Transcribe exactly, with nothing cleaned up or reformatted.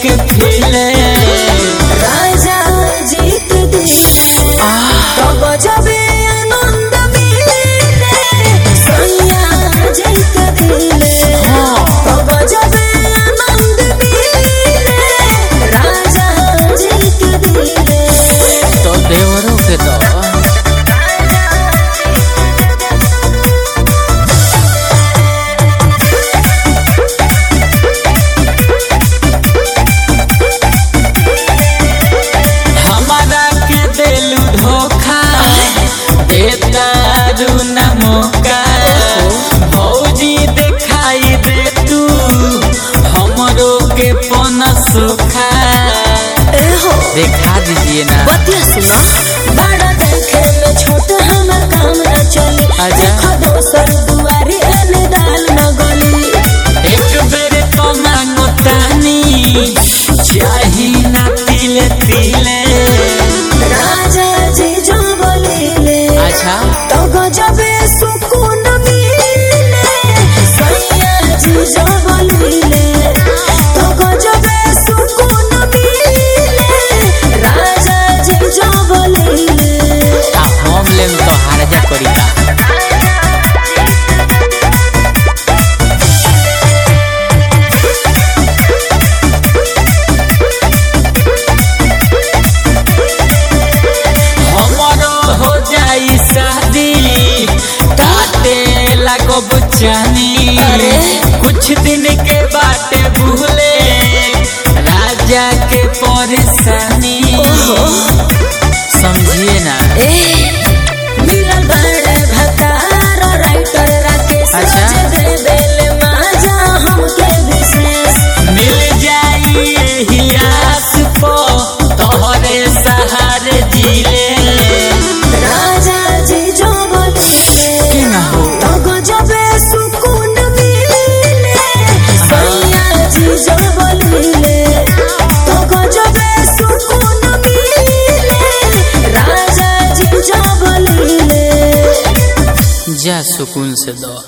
के फिले राजा जीत दिले तो गजबे आनंद मिले सैया जीत दिले तो गजबे आनंद मिले राजा जीत दिले तो देवरों के तो भौजी दिखाई दे तू हमरो के सुखा देखा दीजिए ना बतिया सुनो बड़ा देखे में छोट हमर काम न चली देखो दोसर दुआरी एने दाल न गली एक बेर तो मांगो तानी चाही ना तिले तिले राजा जी जो बोले अच्छा तो गजबे सुकून मिले सैया जी जो बोले तो गजबे सुकून मिले राजा जी जो बोले आ हम लेम तो हारजा करीता जानी कुछ दिन के बाटे भूले राजा के परेशानी समझिए ना मिलल बड़े भतार राइटर राकेश अच्छा दे बेले माजा हमके विशेष मिल जाई यही आस पो तोहरे सहारे जिले राजा जी जो बोले के ना हो तो गजबे सुकून मिले सैया जी जो बोले तो गजबे सुकून मिले राजा जी जो बोले जा सुकून से दो।